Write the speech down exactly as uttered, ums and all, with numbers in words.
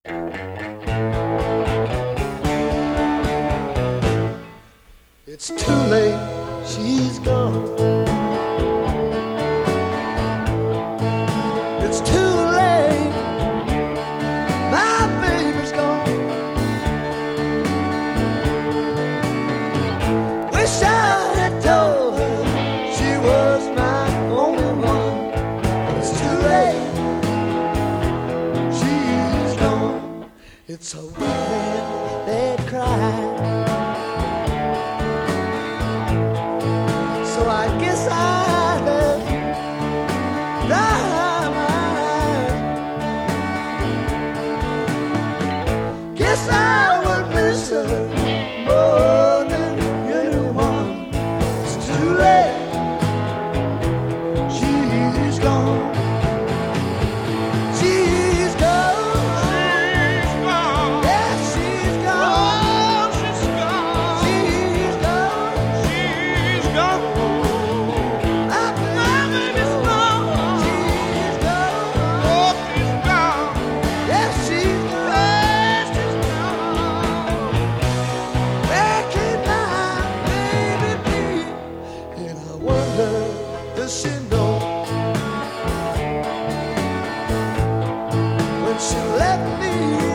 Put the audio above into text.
It's too late, she's gone. It's too late, my baby's gone. Wish I had told her she was my only one. It's too late, she's gone. It's a weak man that cries. So I guess I have dry my eyes. Guess I would miss her more than anyone. It's too late, she's gone. She's gone. She's gone. Yeah, she's gone. Oh, she's gone. She's gone. She's gone. Does she know when she left me?